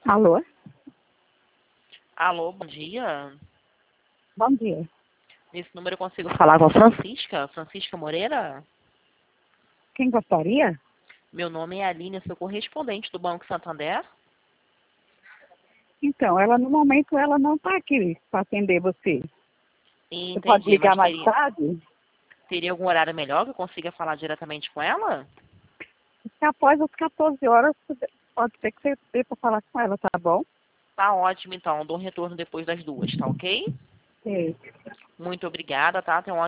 Alô? Alô, bom dia. Bom dia. Nesse número eu consigo falar com a Francisca? Francisca Moreira? Quem gostaria? Meu nome é Aline, sou correspondente do Banco Santander. Então, ela no momento ela não está aqui para atender você. Você pode Entendi, ligar mas mais tarde? teria algum horário melhor que eu consiga falar diretamente com ela? Após as 14 horas, pode ser que você dê para falar com ela, tá bom? Tá ótimo, então. Dou um retorno depois das 2, tá ok? Sei. Muito obrigada, tá? Tenha um ótimo